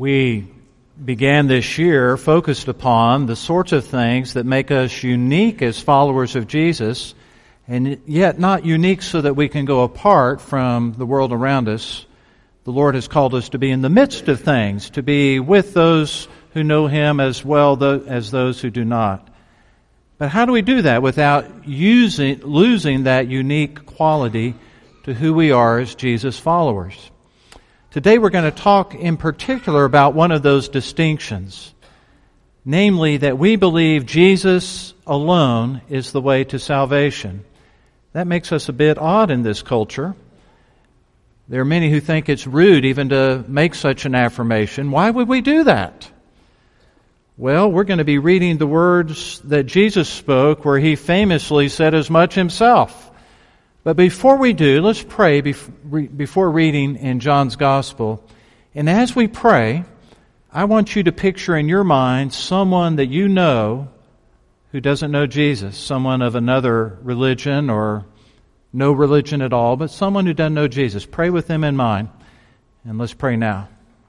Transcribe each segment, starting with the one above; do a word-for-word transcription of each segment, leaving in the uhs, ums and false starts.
We began this year focused upon the sorts of things that make us unique as followers of Jesus, and yet not unique so that we can go apart from the world around us. The Lord has called us to be in the midst of things, to be with those who know Him as well as those who do not. But how do we do that without using, losing that unique quality to who we are as Jesus followers? Today we're going to talk in particular about one of those distinctions, namely that we believe Jesus alone is the way to salvation. That makes us a bit odd in this culture. There are many who think it's rude even to make such an affirmation. Why would we do that? Well, we're going to be reading the words that Jesus spoke where He famously said as much Himself. But before we do, let's pray before reading in John's Gospel. And as we pray, I want you to picture in your mind someone that you know who doesn't know Jesus, someone of another religion or no religion at all, but someone who doesn't know Jesus. Pray with them in mind, and let's pray now.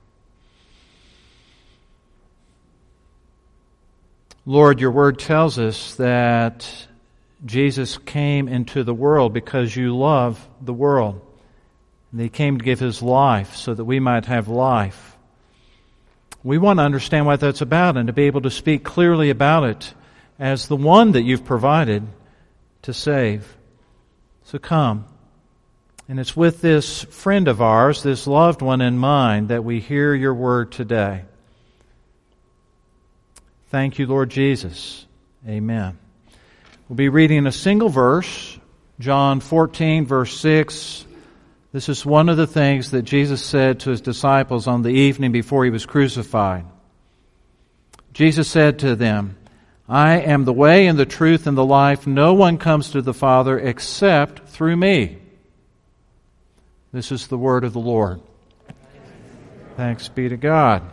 Lord, your word tells us that Jesus came into the world because you love the world. And He came to give His life so that we might have life. We want to understand what that's about and to be able to speak clearly about it as the one that you've provided to save. So come. And it's with this friend of ours, this loved one in mind, that we hear your word today. Thank you, Lord Jesus. Amen. We'll be reading a single verse, John fourteen, verse six. This is one of the things that Jesus said to His disciples on the evening before He was crucified. Jesus said to them, I am the way and the truth and the life. No one comes to the Father except through me. This is the word of the Lord. Thanks be to God.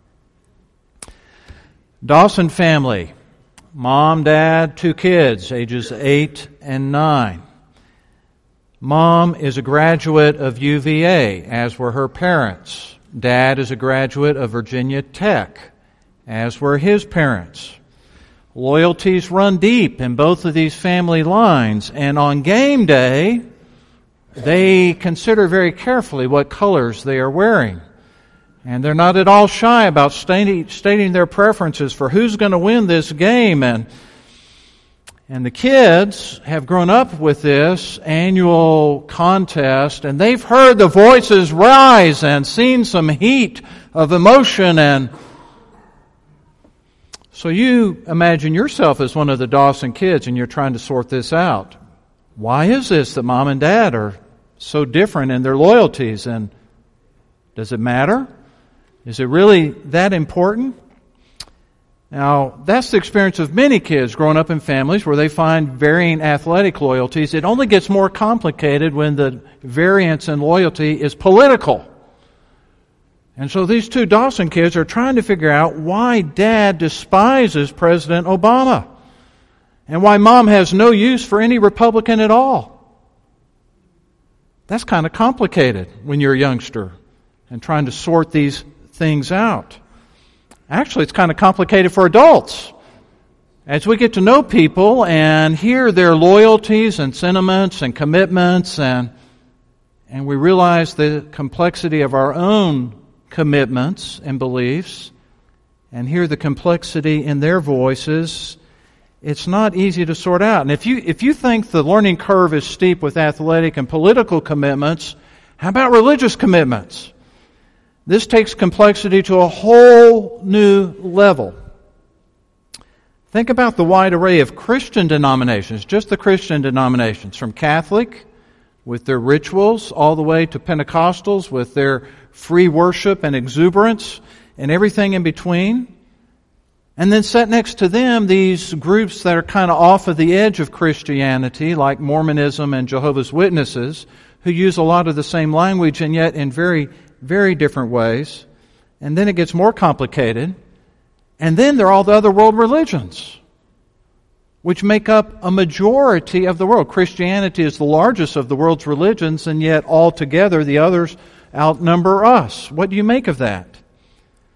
Dawson family. Mom, dad, two kids, ages eight and nine. Mom is a graduate of U V A, as were her parents. Dad is a graduate of Virginia Tech, as were his parents. Loyalties run deep in both of these family lines, and on game day, they consider very carefully what colors they are wearing. And they're not at all shy about stating, stating their preferences for who's going to win this game. And, and the kids have grown up with this annual contest, and they've heard the voices rise and seen some heat of emotion. And so you imagine yourself as one of the Dawson kids, and you're trying to sort this out. Why is this that mom and dad are so different in their loyalties? And does it matter? Is it really that important? Now, that's the experience of many kids growing up in families where they find varying athletic loyalties. It only gets more complicated when the variance in loyalty is political. And so these two Dawson kids are trying to figure out why Dad despises President Obama and why Mom has no use for any Republican at all. That's kind of complicated when you're a youngster and trying to sort these things out. Actually, it's kind of complicated for adults. As we get to know people and hear their loyalties and sentiments and commitments, and and we realize the complexity of our own commitments and beliefs, and hear the complexity in their voices, it's not easy to sort out. And if you if you think the learning curve is steep with athletic and political commitments, how about religious commitments? This takes complexity to a whole new level. Think about the wide array of Christian denominations, just the Christian denominations, from Catholic with their rituals all the way to Pentecostals with their free worship and exuberance and everything in between. And then set next to them these groups that are kind of off of the edge of Christianity, like Mormonism and Jehovah's Witnesses, who use a lot of the same language and yet in very very different ways. And then it gets more complicated. And then there are all the other world religions, which make up a majority of the world. Christianity is the largest of the world's religions, and yet altogether the others outnumber us. What do you make of that?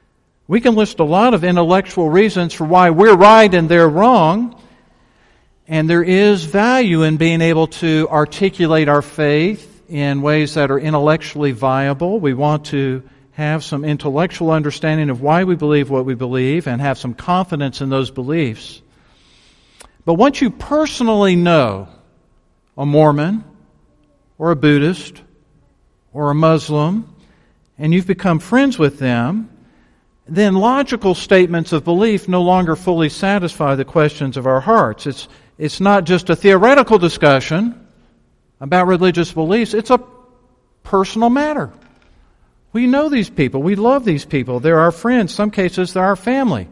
We can list a lot of intellectual reasons for why we're right and they're wrong. And there is value in being able to articulate our faith in ways that are intellectually viable. We want to have some intellectual understanding of why we believe what we believe and have some confidence in those beliefs. But once you personally know a Mormon or a Buddhist or a Muslim, and you've become friends with them, then logical statements of belief no longer fully satisfy the questions of our hearts. It's It's not just a theoretical discussion about religious beliefs. It's a personal matter. We know these people. We love these people. They're our friends. In some cases, they're our family.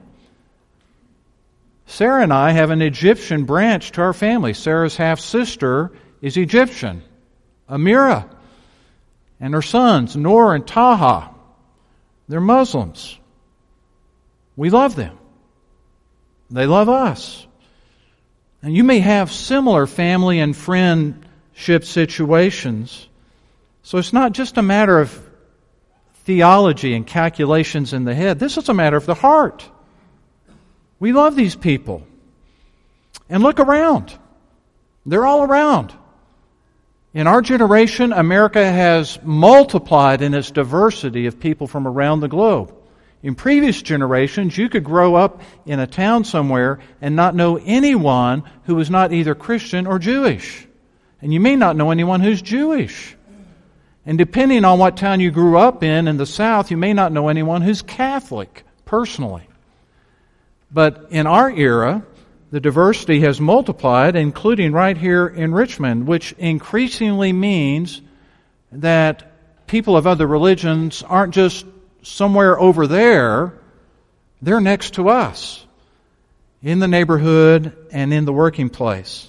Sarah and I have an Egyptian branch to our family. Sarah's half-sister is Egyptian, Amira. And her sons, Noor and Taha, they're Muslims. We love them. They love us. And you may have similar family and friendship situations. So it's not just a matter of theology and calculations in the head. This is a matter of the heart. We love these people. And look around. They're all around. In our generation, America has multiplied in its diversity of people from around the globe. In previous generations, you could grow up in a town somewhere and not know anyone who was not either Christian or Jewish. And you may not know anyone who's Jewish. And depending on what town you grew up in in the South, you may not know anyone who's Catholic, personally. But in our era, the diversity has multiplied, including right here in Richmond, which increasingly means that people of other religions aren't just somewhere over there, they're next to us, in the neighborhood and in the working place.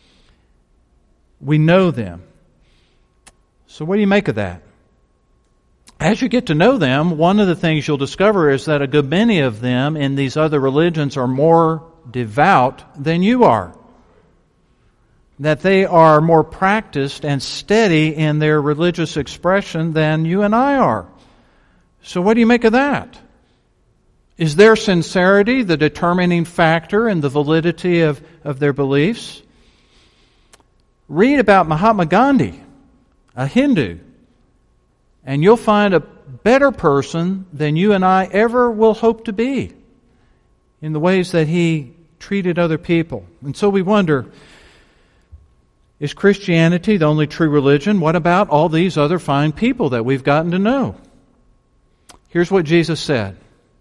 We know them. So what do you make of that? As you get to know them, one of the things you'll discover is that a good many of them in these other religions are more devout than you are. That they are more practiced and steady in their religious expression than you and I are. So what do you make of that? Is their sincerity the determining factor in the validity of, of their beliefs? Read about Mahatma Gandhi, a Hindu, and you'll find a better person than you and I ever will hope to be in the ways that he treated other people. And so we wonder, is Christianity the only true religion? What about all these other fine people that we've gotten to know? Here's what Jesus said.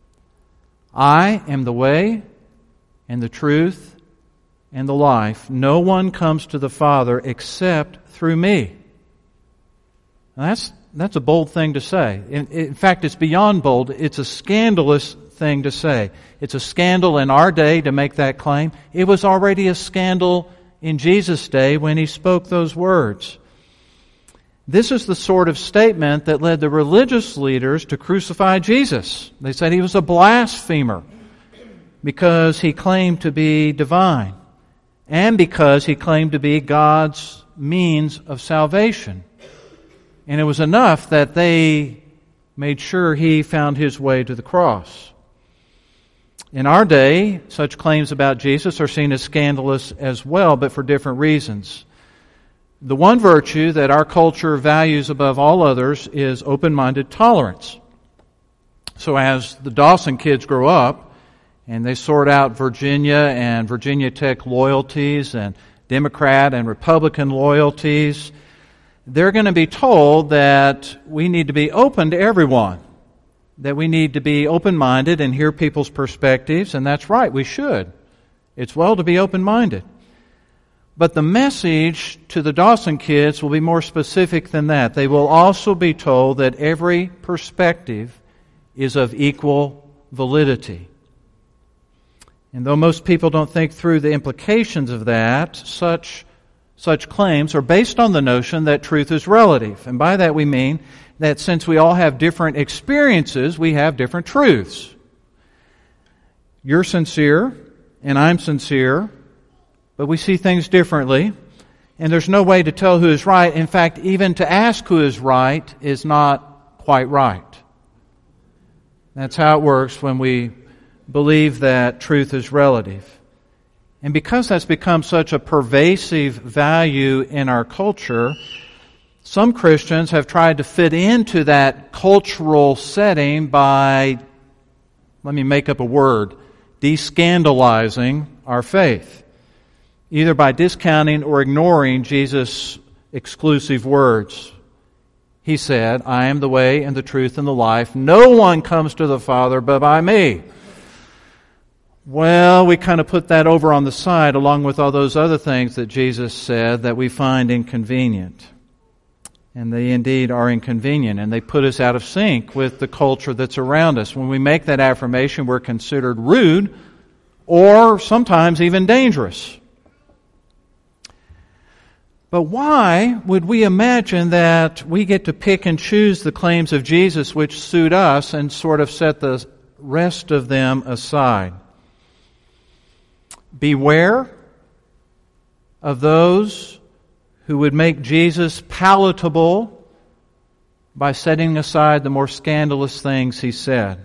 I am the way and the truth and the life. No one comes to the Father except through me. Now that's, that's a bold thing to say. In, in fact, it's beyond bold. It's a scandalous thing to say. It's a scandal in our day to make that claim. It was already a scandal in Jesus' day when he spoke those words. This is the sort of statement that led the religious leaders to crucify Jesus. They said he was a blasphemer because he claimed to be divine and because he claimed to be God's means of salvation. And it was enough that they made sure he found his way to the cross. In our day, such claims about Jesus are seen as scandalous as well, but for different reasons. The one virtue that our culture values above all others is open-minded tolerance. So as the Dawson kids grow up and they sort out Virginia and Virginia Tech loyalties and Democrat and Republican loyalties, they're going to be told that we need to be open to everyone, that we need to be open-minded and hear people's perspectives, and that's right, we should. It's well to be open-minded. But the message to the Dawson kids will be more specific than that. They will also be told that every perspective is of equal validity. And though most people don't think through the implications of that, such, such claims are based on the notion that truth is relative. And by that we mean that since we all have different experiences, we have different truths. You're sincere, and I'm sincere, but we see things differently, and there's no way to tell who is right. In fact, even to ask who is right is not quite right. That's how it works when we believe that truth is relative. And because that's become such a pervasive value in our culture, some Christians have tried to fit into that cultural setting by, let me make up a word, descandalizing our faith, either by discounting or ignoring Jesus' exclusive words. He said, I am the way and the truth and the life. No one comes to the Father but by me. Well, we kind of put that over on the side along with all those other things that Jesus said that we find inconvenient. And they indeed are inconvenient, and they put us out of sync with the culture that's around us. When we make that affirmation, we're considered rude or sometimes even dangerous. But why would we imagine that we get to pick and choose the claims of Jesus which suit us and sort of set the rest of them aside? Beware of those who would make Jesus palatable by setting aside the more scandalous things He said.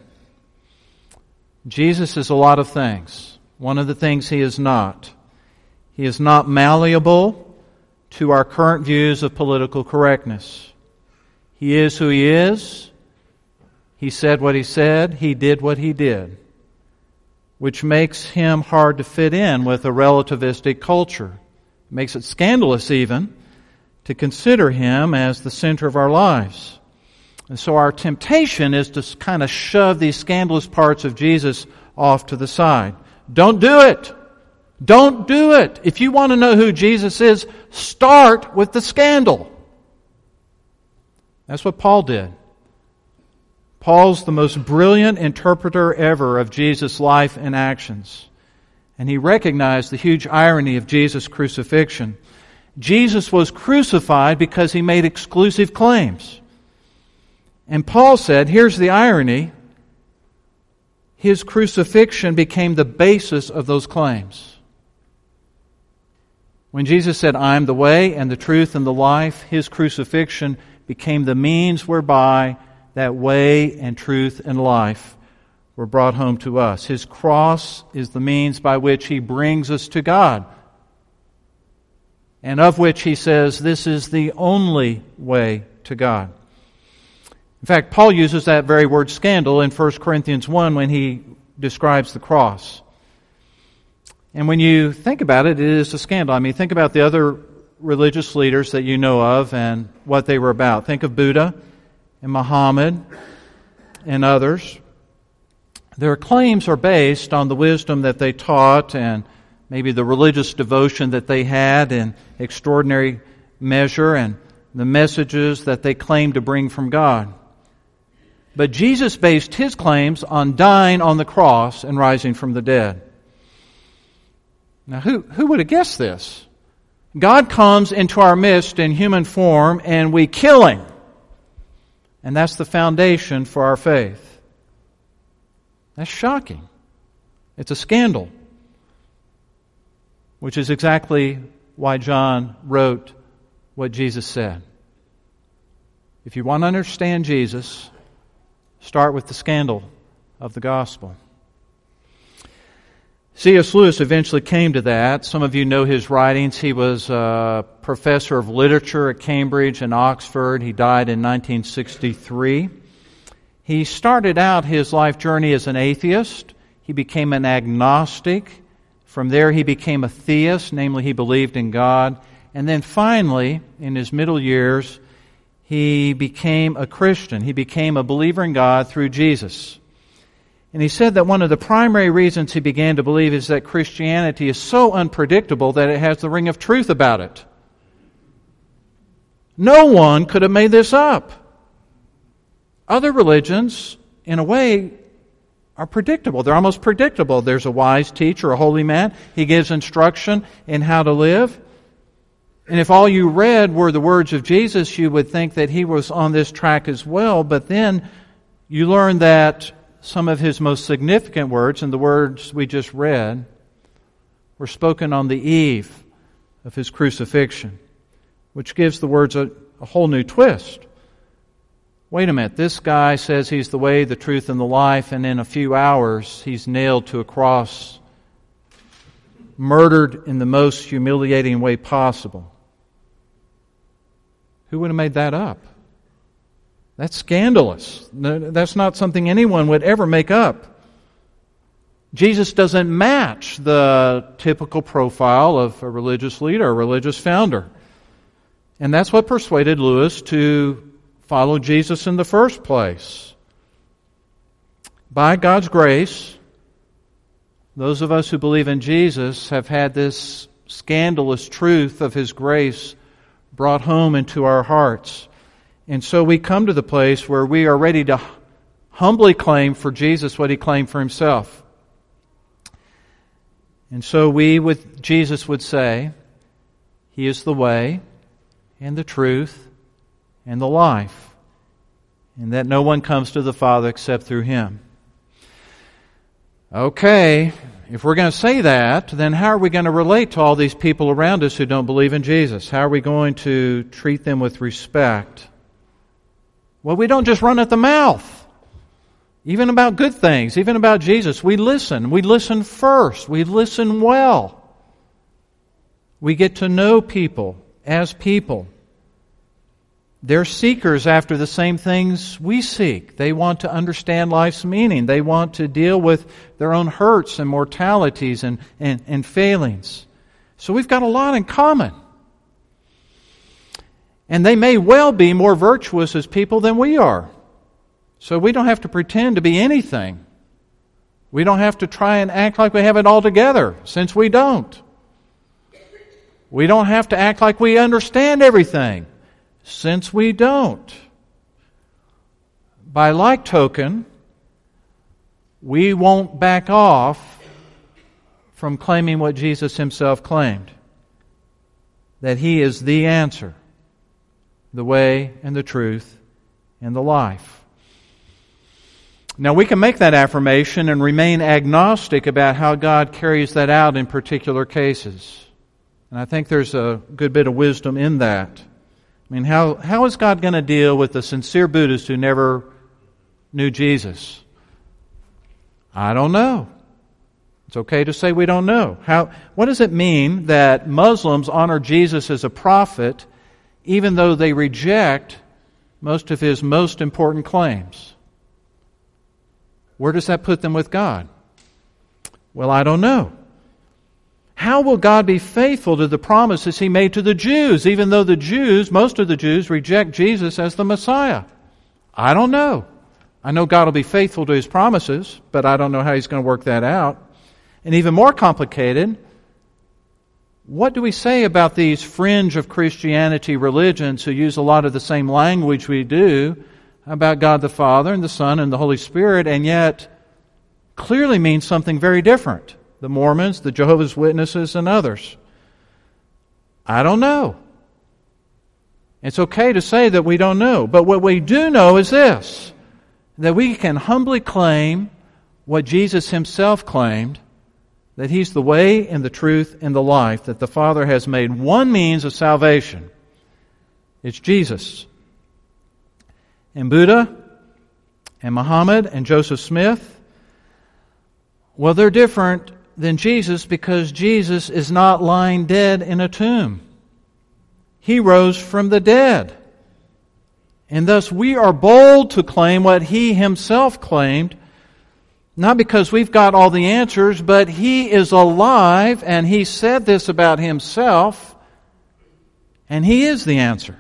Jesus is a lot of things. One of the things He is not. He is not malleable to our current views of political correctness. He is who He is. He said what He said. He did what He did, which makes Him hard to fit in with a relativistic culture. It makes it scandalous even to consider Him as the center of our lives. And so our temptation is to kind of shove these scandalous parts of Jesus off to the side. Don't do it! Don't do it! If you want to know who Jesus is, start with the scandal. That's what Paul did. Paul's the most brilliant interpreter ever of Jesus' life and actions. And he recognized the huge irony of Jesus' crucifixion. Jesus was crucified because He made exclusive claims. And Paul said, here's the irony, His crucifixion became the basis of those claims. When Jesus said, I am the way and the truth and the life, His crucifixion became the means whereby that way and truth and life were brought home to us. His cross is the means by which He brings us to God, and of which He says this is the only way to God. In fact, Paul uses that very word scandal in First Corinthians one when he describes the cross. And when you think about it, it is a scandal. I mean, think about the other religious leaders that you know of and what they were about. Think of Buddha and Muhammad and others. Their claims are based on the wisdom that they taught and maybe the religious devotion that they had in extraordinary measure and the messages that they claimed to bring from God. But Jesus based His claims on dying on the cross and rising from the dead. Now, who, who would have guessed this? God comes into our midst in human form and we kill Him. And that's the foundation for our faith. That's shocking. It's a scandal. Which is exactly why John wrote what Jesus said. If you want to understand Jesus, start with the scandal of the gospel. C S Lewis eventually came to that. Some of you know his writings. He was a professor of literature at Cambridge and Oxford. He died in nineteen sixty-three. He started out his life journey as an atheist. He became an agnostic. From there he became a theist, namely he believed in God. And then finally, in his middle years, he became a Christian. He became a believer in God through Jesus. And he said that one of the primary reasons he began to believe is that Christianity is so unpredictable that it has the ring of truth about it. No one could have made this up. Other religions, in a way, are predictable. They're almost predictable. There's a wise teacher, a holy man. He gives instruction in how to live. And if all you read were the words of Jesus, you would think that He was on this track as well. But then you learn that some of His most significant words, and the words we just read, were spoken on the eve of His crucifixion, which gives the words a, a whole new twist. wait a minute, this guy says he's the way, the truth, and the life, and in a few hours he's nailed to a cross, murdered in the most humiliating way possible. Who would have made that up? That's scandalous. That's not something anyone would ever make up. Jesus doesn't match the typical profile of a religious leader, a religious founder. And that's what persuaded Lewis to follow Jesus in the first place. By God's grace, those of us who believe in Jesus have had this scandalous truth of His grace brought home into our hearts. And so we come to the place where we are ready to humbly claim for Jesus what He claimed for Himself. And so we, with Jesus, would say, He is the way and the truth and the life, and that no one comes to the Father except through Him. Okay, if we're going to say that, then how are we going to relate to all these people around us who don't believe in Jesus? How are we going to treat them with respect? Well, we don't just run at the mouth. Even about good things, even about Jesus, we listen. We listen first. We listen well. We get to know people as people. They're seekers after the same things we seek. They want to understand life's meaning. They want to deal with their own hurts and mortalities and, and, and failings. So we've got a lot in common. And they may well be more virtuous as people than we are. So we don't have to pretend to be anything. We don't have to try and act like we have it all together, since we don't. We don't have to act like we understand everything, since we don't. By like token, we won't back off from claiming what Jesus Himself claimed, that He is the answer, the way and the truth and the life. Now, we can make that affirmation and remain agnostic about how God carries that out in particular cases. And I think there's a good bit of wisdom in that. I mean, how, how is God going to deal with the sincere Buddhist who never knew Jesus? I don't know. It's okay to say we don't know. How, what does it mean that Muslims honor Jesus as a prophet even though they reject most of His most important claims? Where does that put them with God? Well, I don't know. How will God be faithful to the promises He made to the Jews, even though the Jews, most of the Jews, reject Jesus as the Messiah? I don't know. I know God will be faithful to His promises, but I don't know how He's going to work that out. And even more complicated, what do we say about these fringe of Christianity religions who use a lot of the same language we do about God the Father and the Son and the Holy Spirit, and yet clearly mean something very different? The Mormons, the Jehovah's Witnesses, and others. I don't know. It's okay to say that we don't know. But what we do know is this, that we can humbly claim what Jesus Himself claimed, that He's the way and the truth and the life, that the Father has made one means of salvation. It's Jesus. And Buddha and Muhammad and Joseph Smith, well, they're different than Jesus because Jesus is not lying dead in a tomb. He rose from the dead. And thus we are bold to claim what He Himself claimed, not because we've got all the answers, but He is alive and He said this about Himself, and He is the answer.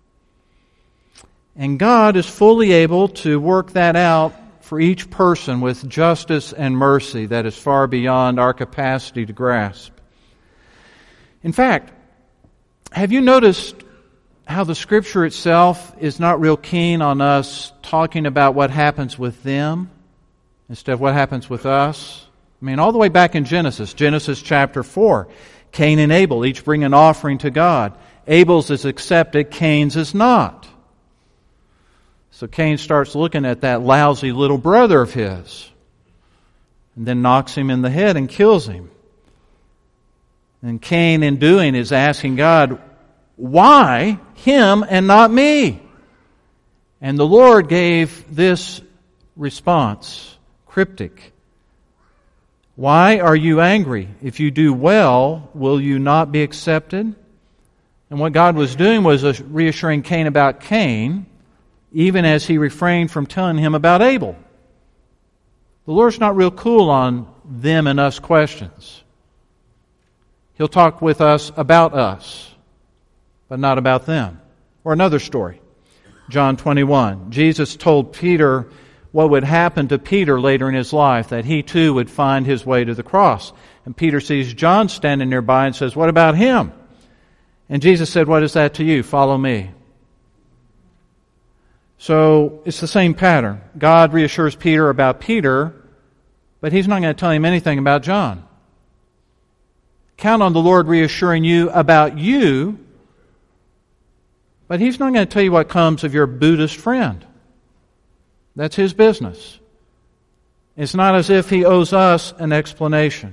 And God is fully able to work that out for each person with justice and mercy that is far beyond our capacity to grasp. In fact, have you noticed how the Scripture itself is not real keen on us talking about what happens with them instead of what happens with us? I mean, all the way back in Genesis, Genesis chapter four, Cain and Abel each bring an offering to God. Abel's is accepted, Cain's is not. So Cain starts looking at that lousy little brother of his and then knocks him in the head and kills him. And Cain, in doing, is asking God, why him and not me? And the Lord gave this response, cryptic. Why are you angry? If you do well, will you not be accepted? And what God was doing was reassuring Cain about Cain, even as he refrained from telling him about Abel. The Lord's not real cool on them and us questions. He'll talk with us about us, but not about them. Or another story, John twenty-one. Jesus told Peter what would happen to Peter later in his life, that he too would find his way to the cross. And Peter sees John standing nearby and says, "What about him?" And Jesus said, "What is that to you? Follow me." So it's the same pattern. God reassures Peter about Peter, but He's not going to tell him anything about John. Count on the Lord reassuring you about you, but He's not going to tell you what comes of your Buddhist friend. That's His business. It's not as if He owes us an explanation.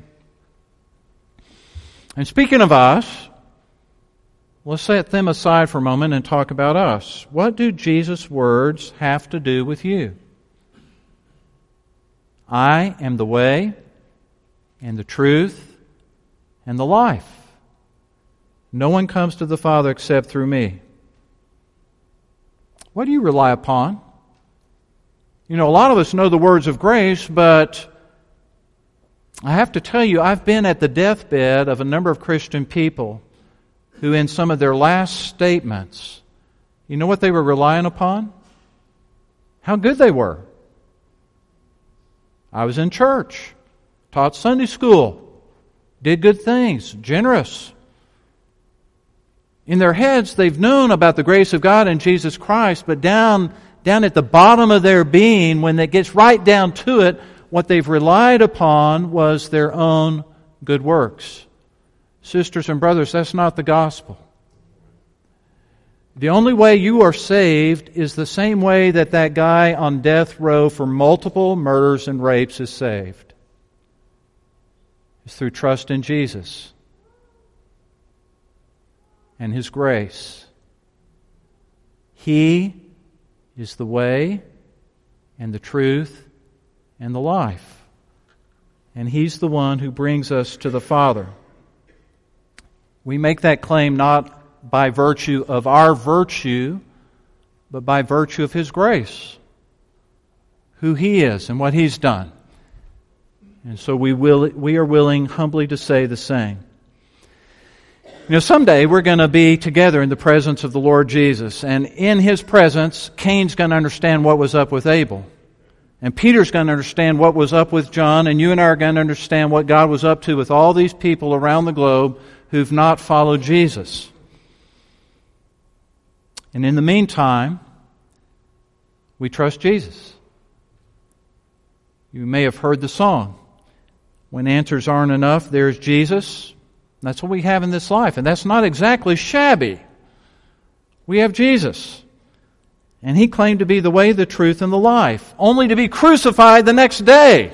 And speaking of us, let's set them aside for a moment and talk about us. What do Jesus' words have to do with you? I am the way and the truth and the life. No one comes to the Father except through me. What do you rely upon? You know, a lot of us know the words of grace, but I have to tell you, I've been at the deathbed of a number of Christian people who in some of their last statements, you know what they were relying upon? How good they were. I was in church, taught Sunday school, did good things, generous. In their heads, they've known about the grace of God in Jesus Christ, but down, down at the bottom of their being, when it gets right down to it, what they've relied upon was their own good works. Sisters and brothers, that's not the gospel. The only way you are saved is the same way that that guy on death row for multiple murders and rapes is saved. It's through trust in Jesus and His grace. He is the way and the truth and the life. And He's the one who brings us to the Father. We make that claim not by virtue of our virtue, but by virtue of His grace, who He is and what He's done. And so we will, we are willing humbly to say the same. You know, someday we're going to be together in the presence of the Lord Jesus, and in His presence, Cain's going to understand what was up with Abel. And Peter's going to understand what was up with John, and you and I are going to understand what God was up to with all these people around the globe who've not followed Jesus. And in the meantime, we trust Jesus. You may have heard the song, "When answers aren't enough, there's Jesus." That's what we have in this life, and that's not exactly shabby. We have Jesus. And He claimed to be the way, the truth, and the life, only to be crucified the next day.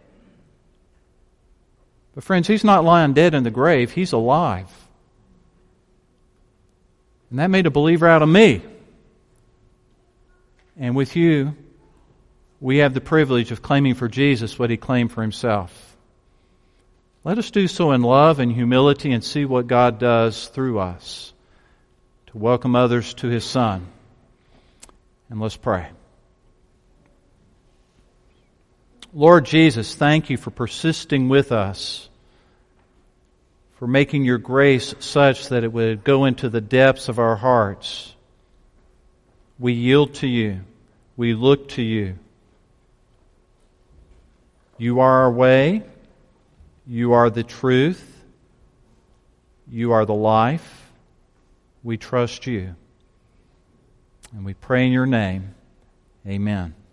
But friends, He's not lying dead in the grave. He's alive. And that made a believer out of me. And with you, we have the privilege of claiming for Jesus what He claimed for Himself. Let us do so in love and humility and see what God does through us to welcome others to His Son. And let's pray. Lord Jesus, thank You for persisting with us, for making Your grace such that it would go into the depths of our hearts. We yield to You. We look to You. You are our way. You are the truth. You are the life. We trust You. And we pray in Your name. Amen.